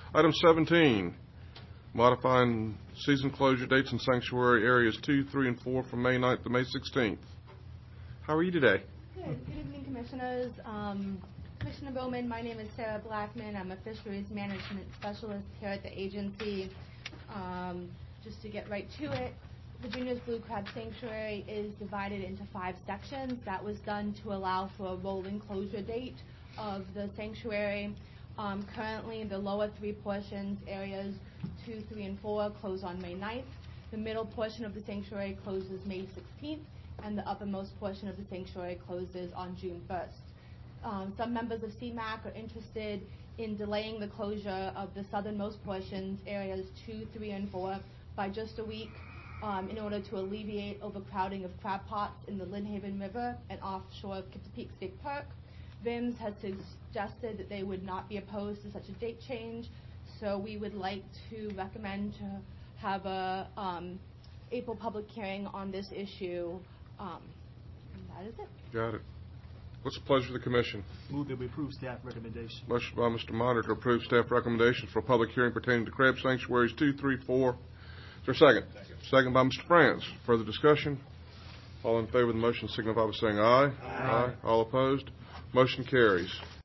Item 17, modifying season closure dates in sanctuary areas 2, 3, and 4 from May 9th to May 16th. How are you today? Good evening, Commissioners. Commissioner Bowman, my name is Sarah Blackman. I'm a Fisheries Management Specialist here at the agency. Just to get right to it, Virginia's Blue Crab Sanctuary is divided into 5 sections. That was done to allow for a rolling closure date of the sanctuary. Currently, the lower 3 portions, areas 2, 3, and 4, close on May 9th. The middle portion of the sanctuary closes May 16th, and the uppermost portion of the sanctuary closes on June 1st. Some members of CMAQ are interested in delaying the closure of the southernmost portions, areas 2, 3, and 4, by just a week in order to alleviate overcrowding of crab pots in the Lynn Haven River and offshore of Kittapeak State Park. VIMS has suggested that they would not be opposed to such a date change, so we would like to recommend to have a April public hearing on this issue. And that is it. Got it. What's the pleasure of the Commission? Move that we approve staff recommendation. Motion by Mr. Monitor to approve staff recommendations for a public hearing pertaining to crab sanctuaries 2, 3, 4. Is there a second? Second by Mr. France. Further discussion? All in favor of the motion signify by saying aye. Aye. All opposed? Motion carries.